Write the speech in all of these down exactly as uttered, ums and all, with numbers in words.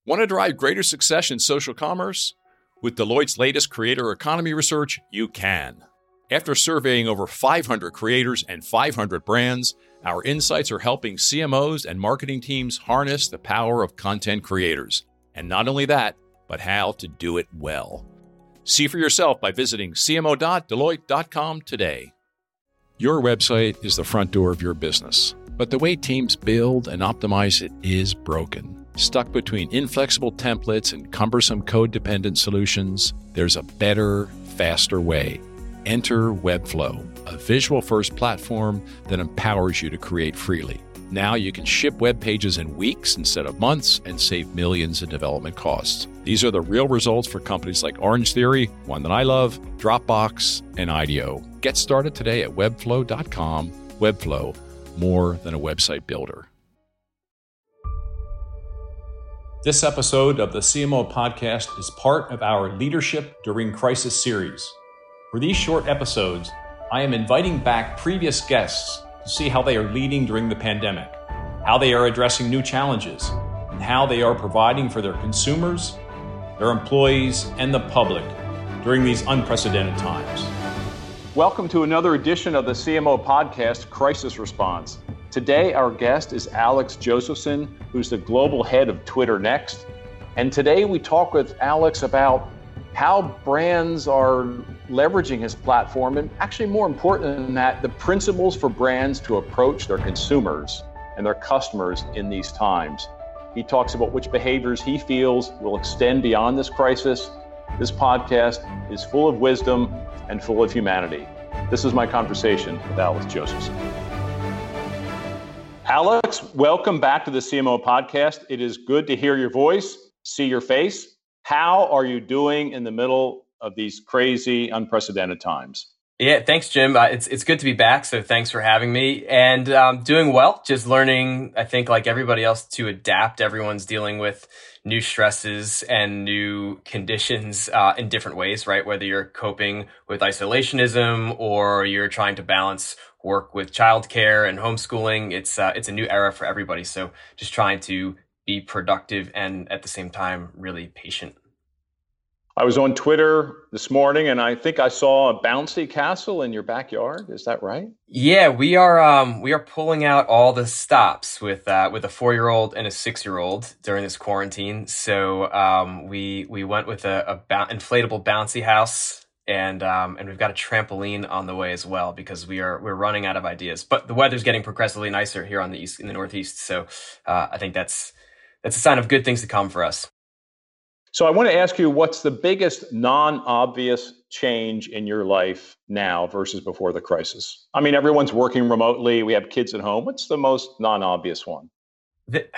Want to drive greater success in social commerce? With Deloitte's latest creator economy research, you can. After surveying over five hundred creators and five hundred brands, our insights are helping C M Os and marketing teams harness the power of content creators. And not only that, but how to do it well. See for yourself by visiting c m o dot deloitte dot com today. Your website is the front door of your business, but the way teams build and optimize it is broken. Stuck between inflexible templates and cumbersome code-dependent solutions, there's a better, faster way. Enter Webflow, a visual-first platform that empowers you to create freely. Now you can ship web pages in weeks instead of months and save millions in development costs. These are the real results for companies like Orange Theory, one that I love, Dropbox, and IDEO. Get started today at webflow dot com. Webflow, more than a website builder. This episode of the C M O Podcast is part of our Leadership During Crisis series. For these short episodes, I am inviting back previous guests to see how they are leading during the pandemic, how they are addressing new challenges, and how they are providing for their consumers, their employees, and the public during these unprecedented times. Welcome to another edition of the C M O Podcast, Crisis Response. Today, our guest is Alex Josephson, who's the global head of Twitter Next. And today we talk with Alex about how brands are leveraging his platform, and actually more important than that, the principles for brands to approach their consumers and their customers in these times. He talks about which behaviors he feels will extend beyond this crisis. This podcast is full of wisdom and full of humanity. This is my conversation with Alex Josephson. Alex, welcome back to the C M O Podcast. It is good to hear your voice, see your face. How are you doing in the middle of these crazy, unprecedented times? Yeah, thanks, Jim. Uh, it's it's good to be back, so thanks for having me. And um, doing well, just learning, I think, like everybody else, to adapt. Everyone's dealing with new stresses and new conditions uh, in different ways, right? Whether you're coping with isolationism or you're trying to balance work with childcare and homeschooling, it's uh, it's a new era for everybody. So just trying to be productive and at the same time really patient. I was on Twitter this morning and I think I saw a bouncy castle in your backyard. Is that right? Yeah, we are um, we are pulling out all the stops with uh, with a four-year-old and a six-year-old during this quarantine. So um, we we went with a, a ba- inflatable bouncy house. And um, and we've got a trampoline on the way as well because we are we're running out of ideas. But the weather's getting progressively nicer here on the east in the Northeast, so uh, I think that's that's a sign of good things to come for us. So I want to ask you, what's the biggest non-obvious change in your life now versus before the crisis? I mean, everyone's working remotely. We have kids at home. What's the most non-obvious one? The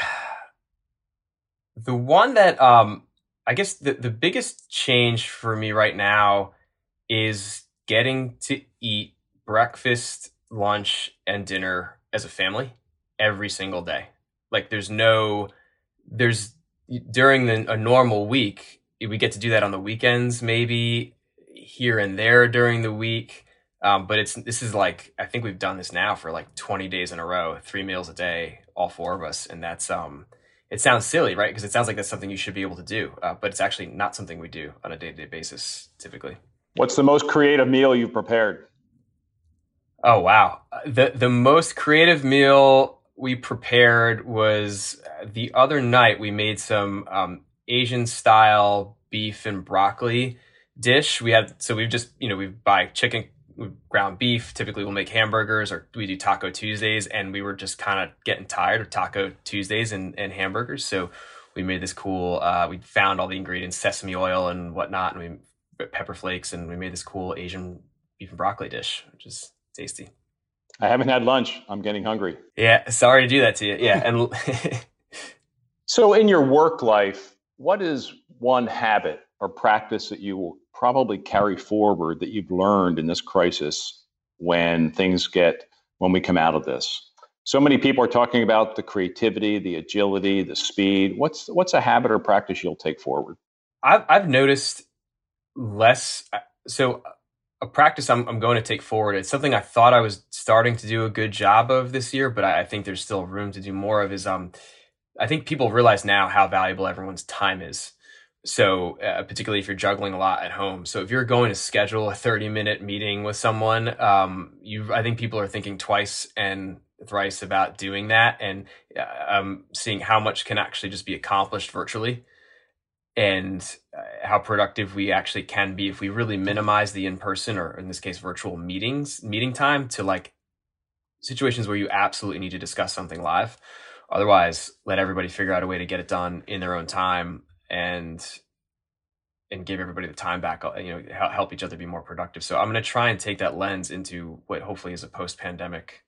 the one that um, I guess the the biggest change for me right now is getting to eat breakfast, lunch, and dinner as a family every single day. Like there's no, there's during the, a normal week, we get to do that on the weekends, maybe here and there during the week. Um, but it's, this is like, I think we've done this now for like twenty days in a row, three meals a day, all four of us. And that's, um, it sounds silly, right? Because it sounds like that's something you should be able to do. Uh, but it's actually not something we do on a day-to-day basis, typically. What's the most creative meal you've prepared? Oh, wow. The the most creative meal we prepared was the other night. We made some um, Asian style beef and broccoli dish. We had, so we just, you know, we buy chicken, ground beef. Typically we'll make hamburgers or we do Taco Tuesdays. And we were just kind of getting tired of Taco Tuesdays and, and hamburgers. So we made this cool, uh, we found all the ingredients, sesame oil and whatnot. And we pepper flakes, and we made this cool Asian beef and broccoli dish, which is tasty. I haven't had lunch. I'm getting hungry. Yeah, sorry to do that to you. Yeah, and so in your work life, what is one habit or practice that you will probably carry forward that you've learned in this crisis when things get, when we come out of this? So many people are talking about the creativity, the agility, the speed. What's what's a habit or practice you'll take forward? I've I've noticed less. So a practice I'm I'm going to take forward. It's something I thought I was starting to do a good job of this year, but I, I think there's still room to do more of. Is um I think people realize now how valuable everyone's time is. So uh, particularly if you're juggling a lot at home. So if you're going to schedule a thirty minute meeting with someone, um, you, I think people are thinking twice and thrice about doing that, and uh, um, seeing how much can actually just be accomplished virtually, and uh, how productive we actually can be if we really minimize the in-person, or in this case, virtual meetings, meeting time, to like situations where you absolutely need to discuss something live. Otherwise, let everybody figure out a way to get it done in their own time, and and give everybody the time back, you know, help each other be more productive. So I'm going to try and take that lens into what hopefully is a post-pandemic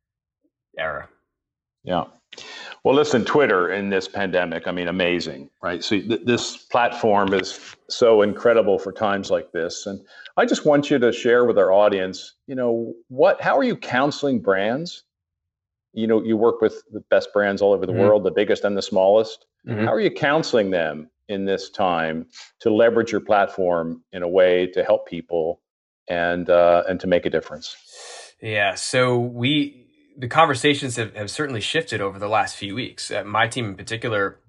era. Yeah. Well, listen, Twitter in this pandemic, I mean, amazing, right? So th- this platform is so incredible for times like this. And I just want you to share with our audience, you know, what, how are you counseling brands? You know, you work with the best brands all over the mm-hmm. world, the biggest and the smallest. Mm-hmm. How are you counseling them in this time to leverage your platform in a way to help people and uh, and to make a difference? Yeah, so we the conversations have, have certainly shifted over the last few weeks. Uh, my team in particular,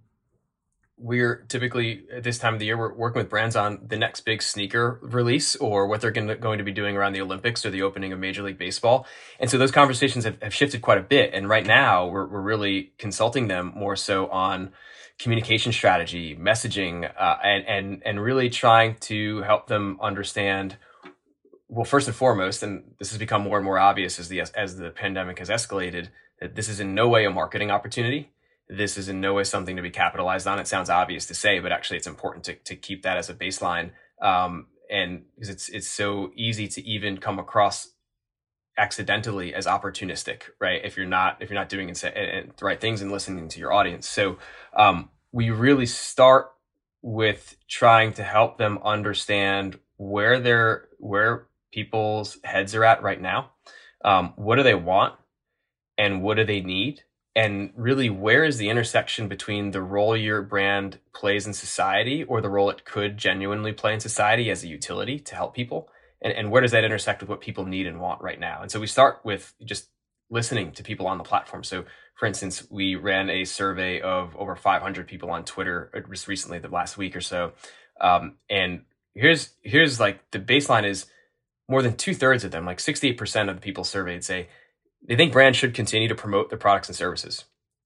we're typically at this time of the year, we're working with brands on the next big sneaker release, or what they're gonna, going to be doing around the Olympics or the opening of Major League Baseball. And so those conversations have, have shifted quite a bit. And right now we're, we're really consulting them more so on communication strategy, messaging, uh, and, and, and really trying to help them understand, well, first and foremost, and this has become more and more obvious as the, as the pandemic has escalated, that this is in no way a marketing opportunity. This is in no way something to be capitalized on. It sounds obvious to say, but actually it's important to, to keep that as a baseline. Um, and because it's, it's so easy to even come across accidentally as opportunistic, right? If you're not, if you're not doing the right things and listening to your audience. So, um, we really start with trying to help them understand where they're, where people's heads are at right now. Um, what do they want and what do they need? And really, where is the intersection between the role your brand plays in society, or the role it could genuinely play in society as a utility to help people? And, and where does that intersect with what people need and want right now? And so we start with just listening to people on the platform. So for instance, we ran a survey of over five hundred people on Twitter just recently, the last week or so. Um, and here's, here's like the baseline is more than two thirds of them, like sixty-eight percent of the people surveyed say they think brands should continue to promote their products and services.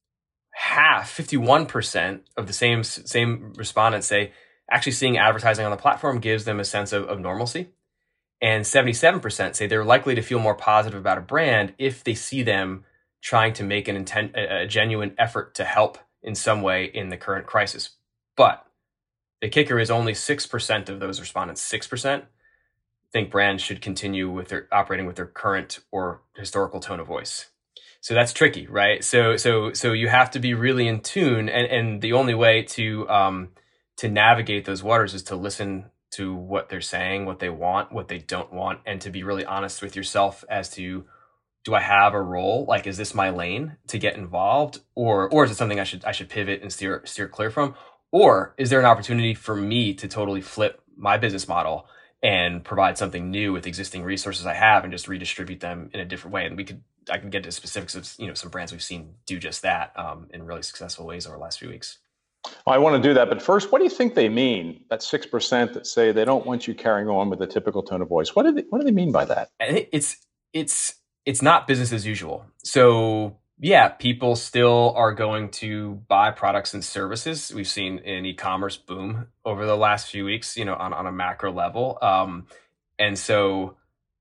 Half, fifty-one percent of the same same respondents say actually seeing advertising on the platform gives them a sense of, of normalcy. And seventy-seven percent say they're likely to feel more positive about a brand if they see them trying to make an intent, a, a genuine effort to help in some way in the current crisis. But the kicker is only six percent of those respondents, six percent, think brands should continue with their operating with their current or historical tone of voice. So that's tricky, right? So, so, so you have to be really in tune, and, and the only way to, um, to navigate those waters is to listen to what they're saying, what they want, what they don't want, and to be really honest with yourself as to, do I have a role? Like, is this my lane to get involved, or, or is it something I should, I should pivot and steer, steer clear from? Or is there an opportunity for me to totally flip my business model and provide something new with existing resources I have and just redistribute them in a different way? And we could, I can get into specifics of, you know, some brands we've seen do just that um, in really successful ways over the last few weeks. I want to do that. But first, what do you think they mean, that six percent that say they don't want you carrying on with a typical tone of voice? What do they, what do they mean by that? I think it's, it's, it's not business as usual. So yeah, people still are going to buy products and services. We've seen an e-commerce boom over the last few weeks, you know, on, on a macro level. Um, and so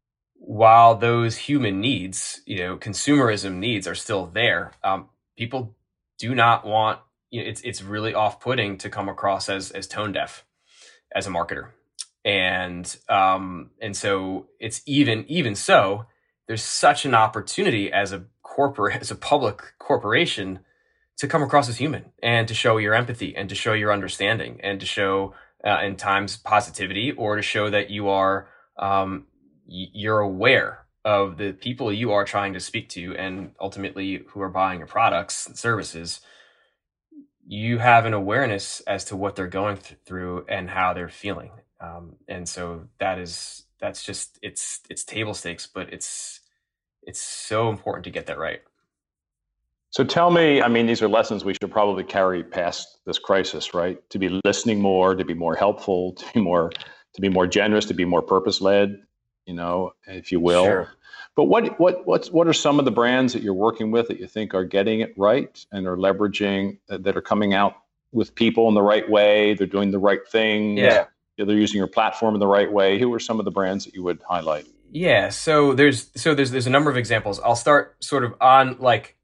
while those human needs, you know, consumerism needs are still there, um, people do not want, you know, it's, it's really off-putting to come across as, as tone deaf as a marketer. And, um, and so it's even, even so, there's such an opportunity as a corporate, as a public corporation, to come across as human and to show your empathy and to show your understanding and to show uh, in times positivity, or to show that you are, um, you're aware of the people you are trying to speak to and ultimately who are buying your products and services. You have an awareness as to what they're going th- through and how they're feeling. Um, and so that is, that's just, it's, it's table stakes, but it's, it's so important to get that right. So tell me, I mean, these are lessons we should probably carry past this crisis, right? To be listening more, to be more helpful, to be more to be more generous, to be more purpose led, you know, if you will. Sure. But what what what's what are some of the brands that you're working with that you think are getting it right and are leveraging that, that are coming out with people in the right way? They're doing the right things. Yeah. They're using your platform in the right way. Who are some of the brands that you would highlight? Yeah. So there's so there's there's a number of examples. I'll start sort of on like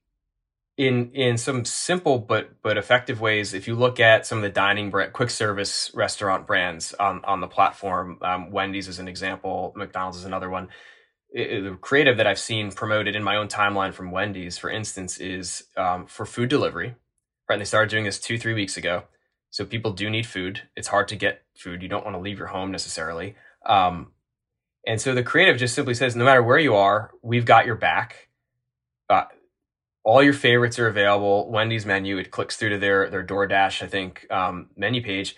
in in some simple but but effective ways. If you look at some of the dining brand, quick service restaurant brands on on the platform, um, Wendy's is an example, McDonald's is another one. It- the creative that I've seen promoted in my own timeline from Wendy's, for instance, is um, for food delivery. Right, and they started doing this two three weeks ago. So people do need food. It's hard to get food. You don't want to leave your home necessarily. Um, and so the creative just simply says, no matter where you are, we've got your back. Uh, all your favorites are available. Wendy's menu, it clicks through to their their DoorDash, I think, um, menu page.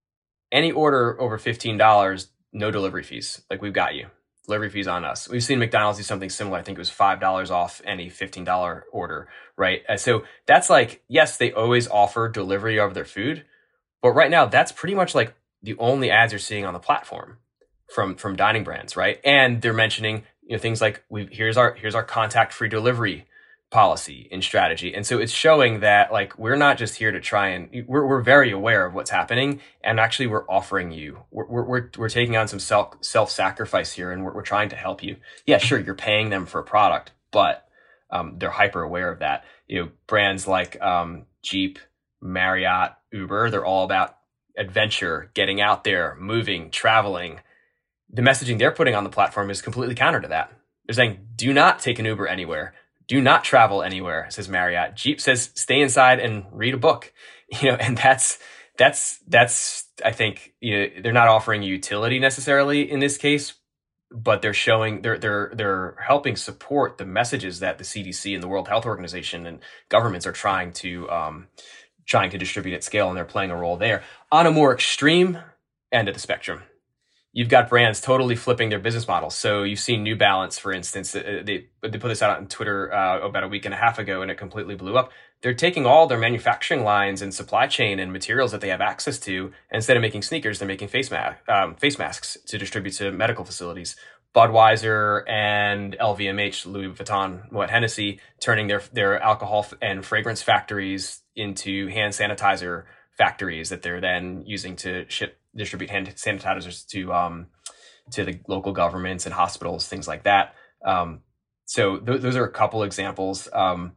Any order over fifteen dollars, no delivery fees. Like, we've got you. Delivery fees on us. We've seen McDonald's do something similar. I think it was five dollars off any fifteen dollars order, right? And so that's like, yes, they always offer delivery of their food, but right now that's pretty much like the only ads you're seeing on the platform from from dining brands, right? And they're mentioning, you know, things like, we here's our here's our contact free delivery policy and strategy. And so it's showing that, like, we're not just here to try and we're we're very aware of what's happening, and actually we're offering you we're we're we're, we're taking on some self self sacrifice here, and we're we're trying to help you. Yeah, sure, you're paying them for a product, but um, they're hyper aware of that. You know, brands like um, Jeep, Marriott, Uber, they're all about adventure, getting out there, moving, traveling. The messaging they're putting on the platform is completely counter to that. They're saying, do not take an Uber anywhere. Do not travel anywhere, says Marriott. Jeep says, stay inside and read a book. You know, and that's, that's, that's, I think, you know, they're not offering utility necessarily in this case, but they're showing, they're, they're, they're helping support the messages that the C D C and the World Health Organization and governments are trying to, um, trying to distribute at scale, and they're playing a role there. On a more extreme end of the spectrum, you've got brands totally flipping their business models. So you've seen New Balance, for instance, they they put this out on Twitter uh, about a week and a half ago, and it completely blew up. They're taking all their manufacturing lines and supply chain and materials that they have access to, and instead of making sneakers, they're making face, ma- um, face masks to distribute to medical facilities. Budweiser and L V M H, Louis Vuitton, Moet Hennessy, turning their their alcohol and fragrance factories into hand sanitizer factories that they're then using to ship, distribute hand sanitizers to um, to the local governments and hospitals, things like that. Um, so th- those are a couple examples. Um,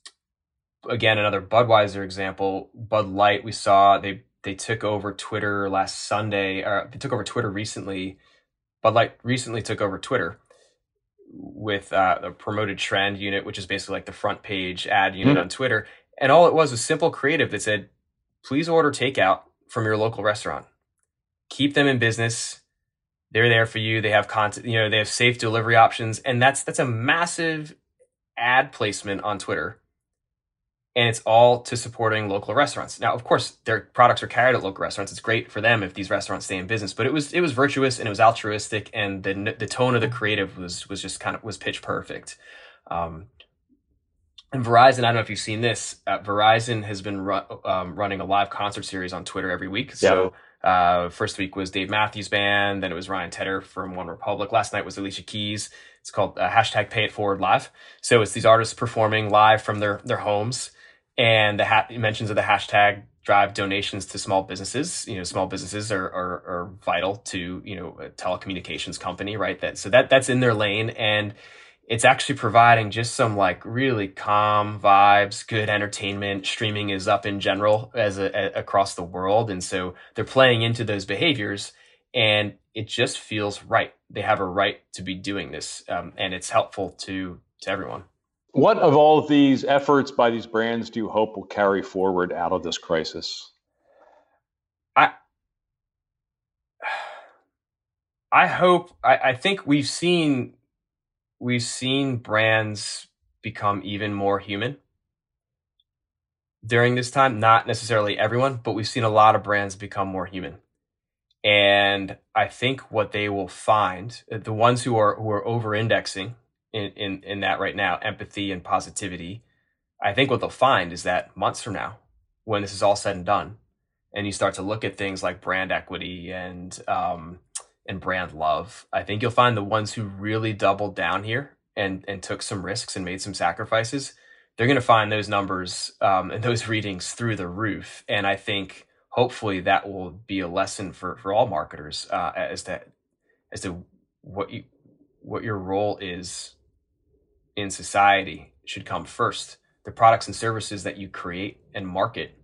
again, another Budweiser example, Bud Light. We saw they they took over Twitter last Sunday, or they took over Twitter recently. Bud Light recently took over Twitter with uh, the promoted trend unit, which is basically like the front page ad unit mm-hmm. on Twitter. And all it was was simple creative that said, please order takeout from your local restaurant. Keep them in business. They're there for you. They have content, you know, they have safe delivery options. And that's that's a massive ad placement on Twitter. And it's all to supporting local restaurants. Now, of course, their products are carried at local restaurants. It's great for them if these restaurants stay in business. But it was it was virtuous, and it was altruistic, and the the tone of the creative was was just kind of was pitch perfect. Um, and Verizon, I don't know if you've seen this. Uh, Verizon has been ru- um, running a live concert series on Twitter every week. So uh, first week was Dave Matthews Band, then it was Ryan Tedder from One Republic. Last night was Alicia Keys. It's called uh, hashtag Pay It Forward Live. So it's these artists performing live from their their homes. And the ha- mentions of the hashtag drive donations to small businesses. You know, small businesses are, are are vital to, you know, a telecommunications company, right? That so that that's in their lane, and it's actually providing just some like really calm vibes, good entertainment. Streaming is up in general as a, a, across the world, and so they're playing into those behaviors, and it just feels right. They have a right to be doing this, um, and it's helpful to to everyone. What of all of these efforts by these brands do you hope will carry forward out of this crisis? I I hope I, I think we've seen we've seen brands become even more human during this time. Not necessarily everyone, but we've seen a lot of brands become more human. And I think what they will find, the ones who are who are over indexing In, in in that right now, empathy and positivity, I think what they'll find is that months from now, when this is all said and done, and you start to look at things like brand equity and um, and brand love, I think you'll find the ones who really doubled down here and and took some risks and made some sacrifices, they're going to find those numbers um, and those readings through the roof. And I think hopefully that will be a lesson for for all marketers uh, as to as to what you what your role is in society should come first. The products and services that you create and market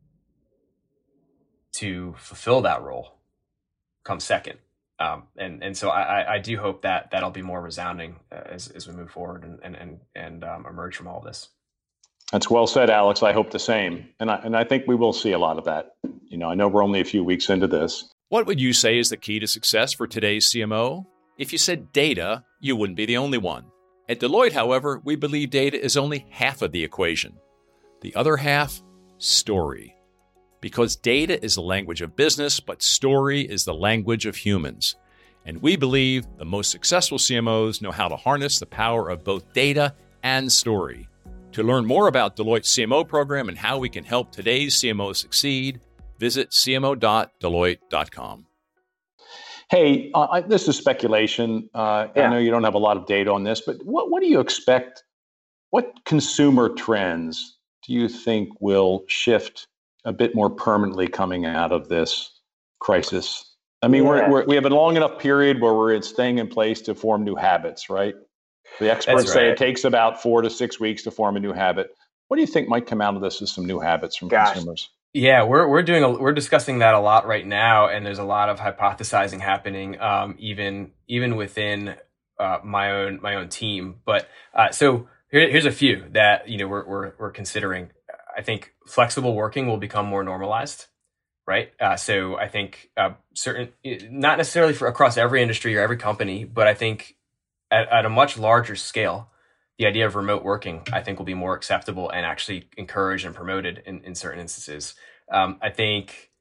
to fulfill that role come second. Um, and and so I, I do hope that that'll be more resounding uh, as as we move forward and and and, and um, emerge from all of this. That's well said, Alex. I hope the same, and I and I think we will see a lot of that. You know, I know we're only a few weeks into this. What would you say is the key to success for today's C M O? If you said data, you wouldn't be the only one. At Deloitte, however, we believe data is only half of the equation. The other half, story. Because data is the language of business, but story is the language of humans. And we believe the most successful C M Os know how to harness the power of both data and story. To learn more about Deloitte's C M O program and how we can help today's C M Os succeed, visit c m o dot deloitte dot com. Hey, uh, I, this is speculation. Uh, yeah. I know you don't have a lot of data on this, but what, what do you expect? What consumer trends do you think will shift a bit more permanently coming out of this crisis? I mean, yeah. we're, we're, we have a long enough period where we're staying in place to form new habits, right? The experts right. say it takes about four to six weeks to form a new habit. What do you think might come out of this as some new habits from Gosh. consumers? Yeah, we're we're doing a, we're discussing that a lot right now, and there's a lot of hypothesizing happening, um, even even within uh, my own my own team. But uh, so here, here's a few that you know we're we're we're considering. I think flexible working will become more normalized, right? Uh, so I think uh, certain, not necessarily for across every industry or every company, but I think at, at a much larger scale, the idea of remote working, I think, will be more acceptable and actually encouraged and promoted in, in certain instances. Um, I think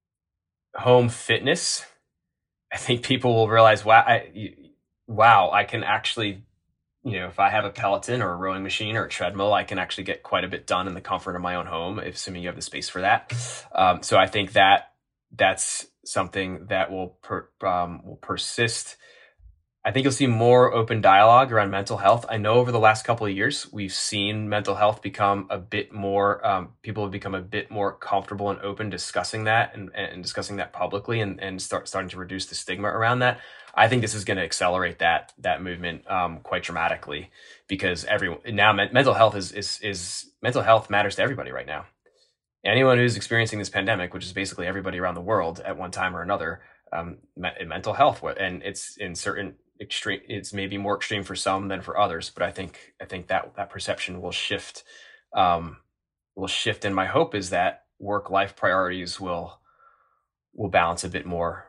home fitness, I think people will realize, wow, I, wow, I can actually, you know, if I have a Peloton or a rowing machine or a treadmill, I can actually get quite a bit done in the comfort of my own home, if assuming you have the space for that. Um, so I think that that's something that will per, um, will persist. I think you'll see more open dialogue around mental health. I know over the last couple of years, we've seen mental health become a bit more, um, people have become a bit more comfortable and open discussing that and, and discussing that publicly and, and start starting to reduce the stigma around that. I think this is going to accelerate that that movement um, quite dramatically because everyone now me- mental health is, is is mental health matters to everybody right now. Anyone who's experiencing this pandemic, which is basically everybody around the world at one time or another, um, me- mental health, and it's in certain extreme. It's maybe more extreme for some than for others, but I think I think that that perception will shift. Um, will shift, and my hope is that work-life priorities will will balance a bit more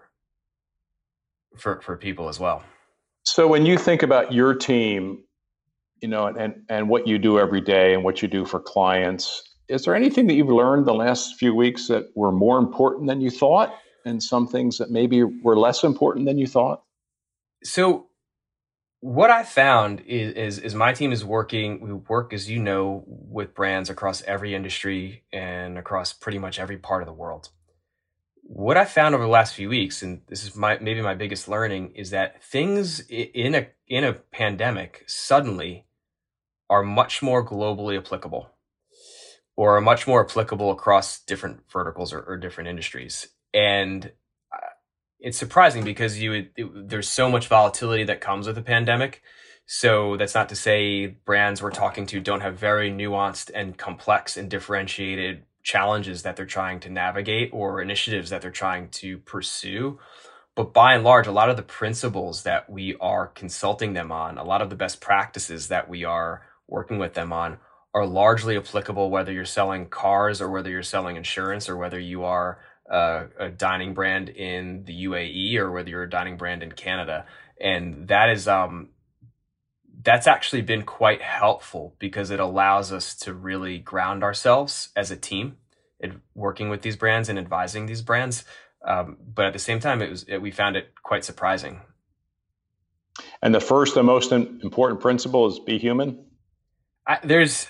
for for people as well. So when you think about your team, you know, and and what you do every day and what you do for clients, is there anything that you've learned the last few weeks that were more important than you thought, and some things that maybe were less important than you thought? So what I found is, is is my team is working, we work, as you know, with brands across every industry and across pretty much every part of the world. What I found over the last few weeks, and this is my maybe my biggest learning, is that things in a in a pandemic suddenly are much more globally applicable, or are much more applicable across different verticals or, or different industries. And it's surprising because you would, it, there's so much volatility that comes with a pandemic. So that's not to say brands we're talking to don't have very nuanced and complex and differentiated challenges that they're trying to navigate or initiatives that they're trying to pursue. But by and large, a lot of the principles that we are consulting them on, a lot of the best practices that we are working with them on are largely applicable, whether you're selling cars or whether you're selling insurance or whether you are uh, a dining brand in the U A E or whether you're a dining brand in Canada. And that is, um, that's actually been quite helpful because it allows us to really ground ourselves as a team in working with these brands and advising these brands. Um, but at the same time, it was it, we found it quite surprising. And the first and most important principle is be human. I, there's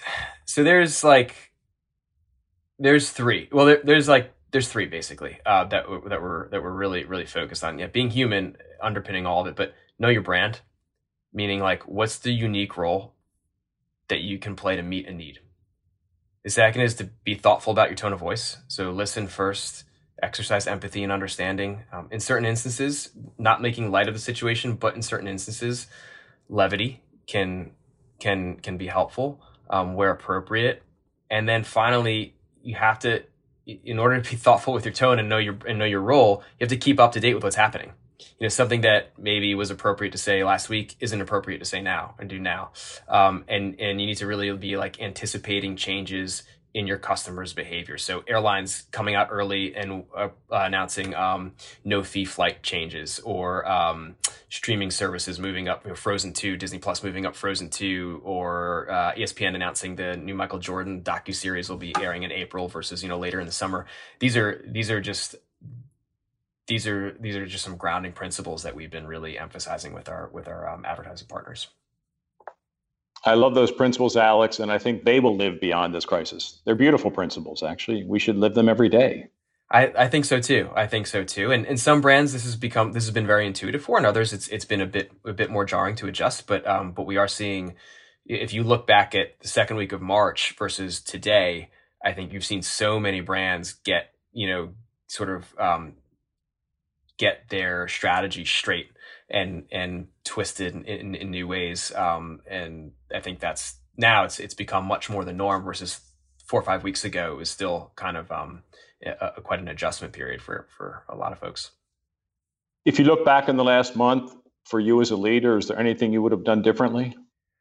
So there's like, there's three. Well, there, there's like, there's three basically uh, that that we're that we're really really focused on. Yeah, being human underpinning all of it, but know your brand, meaning like what's the unique role that you can play to meet a need. The second is to be thoughtful about your tone of voice. So listen first, exercise empathy and understanding. Um, in certain instances, not making light of the situation, but in certain instances, levity can can can be helpful um, where appropriate. And then finally, you have to, in order to be thoughtful with your tone and know your and know your role, you have to keep up to date with what's happening. You know, something that maybe was appropriate to say last week isn't appropriate to say now and do now. Um, and and you need to really be like anticipating changes in your customers' behavior. So airlines coming out early and uh, announcing um, no fee flight changes, or um, streaming services moving up, you know, Frozen two, Disney Plus moving up Frozen two, or uh, E S P N announcing the new Michael Jordan docuseries will be airing in April versus, you know, later in the summer. These are these are just these are these are just some grounding principles that we've been really emphasizing with our with our um, advertising partners. I love those principles, Alex, and I think they will live beyond this crisis. They're beautiful principles, actually. We should live them every day. I, I think so too. I think so too. And in some brands, this has become this has been very intuitive for, and others, it's it's been a bit a bit more jarring to adjust. But um, but we are seeing, if you look back at the second week of March versus today, I think you've seen so many brands get you know sort of um, get their strategy straight and and twisted in, in, in new ways. Um, and I think that's now it's it's become much more the norm versus four or five weeks ago. It was still kind of um, a, a, quite an adjustment period for for a lot of folks. If you look back in the last month for you as a leader, is there anything you would have done differently?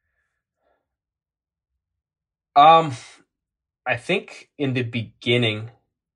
Um, I think in the beginning,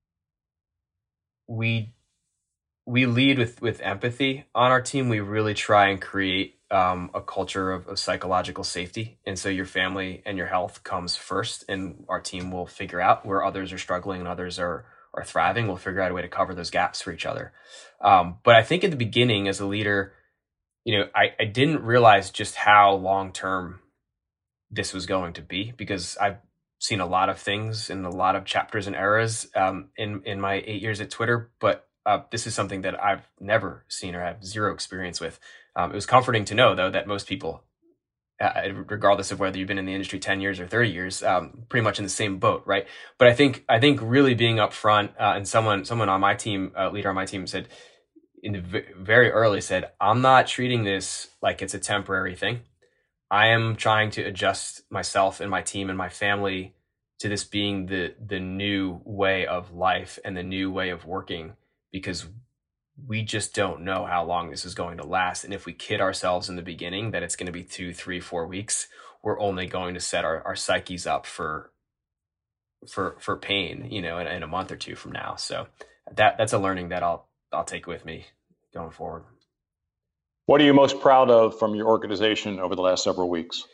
we we lead with with empathy on our team. We really try and create um, a culture of, of psychological safety, and so your family and your health comes first, and our team will figure out where others are struggling and others are are thriving. We'll figure out a way to cover those gaps for each other. Um, but I think at the beginning, as a leader, you know, I, I didn't realize just how long term this was going to be, because I've seen a lot of things in a lot of chapters and eras um, in in my eight years at Twitter, but Uh, this is something that I've never seen or have zero experience with. Um, it was comforting to know, though, that most people, uh, regardless of whether you've been in the industry ten years or thirty years, um, pretty much in the same boat, right? But I think I think really being upfront, uh, and someone someone on my team, uh, leader on my team, said in the v- very early said, "I'm not treating this like it's a temporary thing. I am trying to adjust myself and my team and my family to this being the the new way of life and the new way of working." Because we just don't know how long this is going to last. And if we kid ourselves in the beginning that it's going to be two, three, four weeks, we're only going to set our, our psyches up for for for pain, you know, in, in a month or two from now. So that that's a learning that I'll I'll take with me going forward. What are you most proud of from your organization over the last several weeks?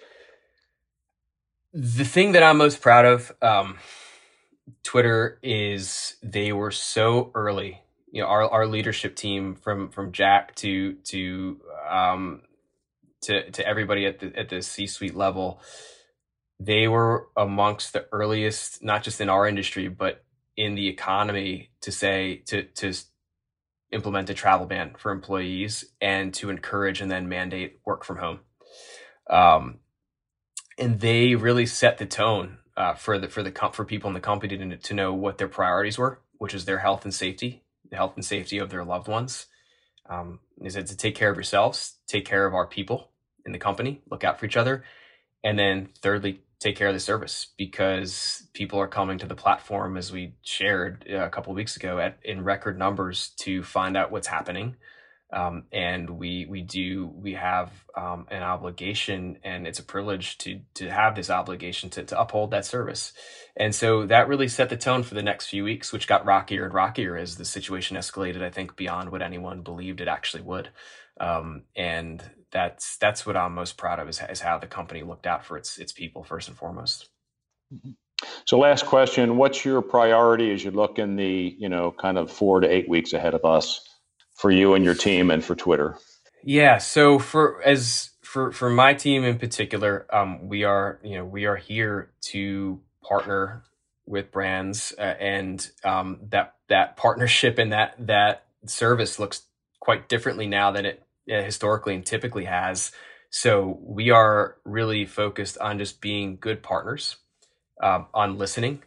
The thing that I'm most proud of, um, Twitter, is they were so early. You know, our, our leadership team, from from Jack to to um, to to everybody at the at the C-suite level, they were amongst the earliest, not just in our industry, but in the economy, to say to to implement a travel ban for employees and to encourage and then mandate work from home. Um, and they really set the tone uh, for the for the for people in the company to, to know what their priorities were, which is their health and safety. The health and safety of their loved ones. Um, is it to take care of yourselves, take care of our people in the company, look out for each other. And then thirdly, take care of the service, because people are coming to the platform, as we shared a couple of weeks ago, at, in record numbers to find out what's happening. Um, and we we do we have um, an obligation, and it's a privilege to to have this obligation to to uphold that service. And so that really set the tone for the next few weeks, which got rockier and rockier as the situation escalated, I think, beyond what anyone believed it actually would. Um, and that's that's what I'm most proud of, is, is how the company looked out for its its people first and foremost. So last question, what's your priority as you look in the, you know, kind of four to eight weeks ahead of us for you and your team and for Twitter? Yeah. So for as for for my team in particular, um, we are you know we are here to partner with brands, uh, and um, that that partnership and that that service looks quite differently now than it uh, historically and typically has. So we are really focused on just being good partners, um, on listening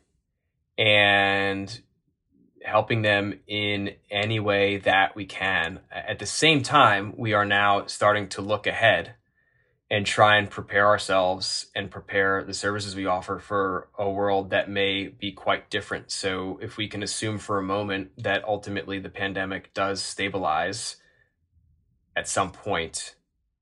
and helping them in any way that we can. At the same time, we are now starting to look ahead and try and prepare ourselves and prepare the services we offer for a world that may be quite different. So if we can assume for a moment that ultimately the pandemic does stabilize at some point,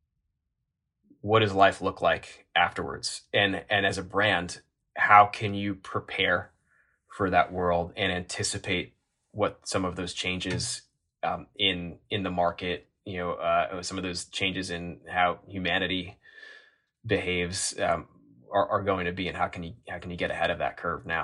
what does life look like afterwards? And and as a brand, how can you prepare for that world and anticipate what some of those changes um, in in the market, you know, uh, some of those changes in how humanity behaves um, are, are going to be, and how can you how can you get ahead of that curve now?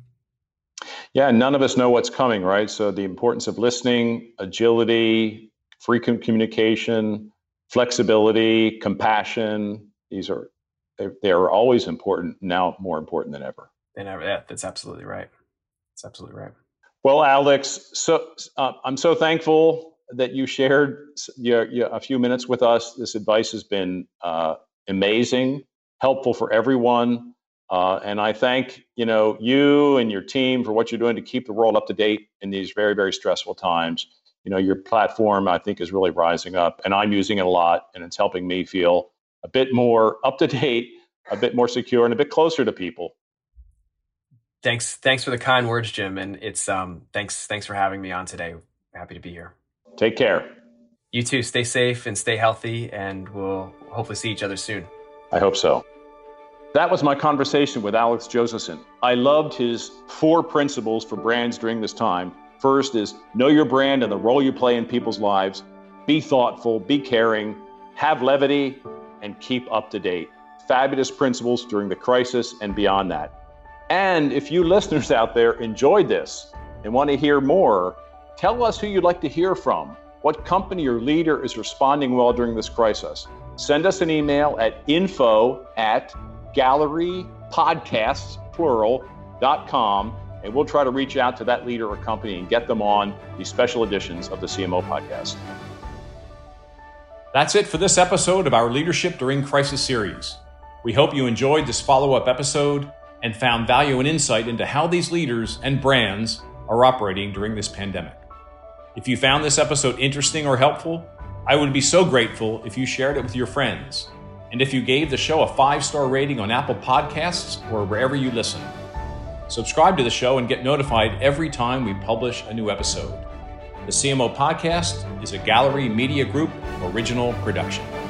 Yeah, none of us know what's coming, right? So the importance of listening, agility, frequent communication, flexibility, compassion, these are they, they are always important, now more important than ever. And yeah, that's absolutely right. That's absolutely right. Well, Alex, so uh, I'm so thankful that you shared your, your, a few minutes with us. This advice has been uh, amazing, helpful for everyone. Uh, and I thank you know you and your team for what you're doing to keep the world up to date in these very, very stressful times. You know, your platform, I think, is really rising up, and I'm using it a lot, and it's helping me feel a bit more up to date, a bit more secure, and a bit closer to people. Thanks. Thanks for the kind words, Jim. And it's um, thanks. Thanks for having me on today. Happy to be here. Take care. You too. Stay safe and stay healthy, and we'll hopefully see each other soon. I hope so. That was my conversation with Alex Josephson. I loved his four principles for brands during this time. First is know your brand and the role you play in people's lives. Be thoughtful, be caring, have levity, and keep up to date. Fabulous principles during the crisis and beyond that. And if you listeners out there enjoyed this and want to hear more, tell us who you'd like to hear from. What company or leader is responding well during this crisis? Send us an email at info at gallery podcasts, plural, dot com, and we'll try to reach out to that leader or company and get them on these special editions of the C M O Podcast. That's it for this episode of our Leadership During Crisis series. We hope you enjoyed this follow-up episode and found value and insight into how these leaders and brands are operating during this pandemic. If you found this episode interesting or helpful, I would be so grateful if you shared it with your friends, and if you gave the show a five-star rating on Apple Podcasts or wherever you listen. Subscribe to the show and get notified every time we publish a new episode. The C M O Podcast is a Gallery Media Group original production.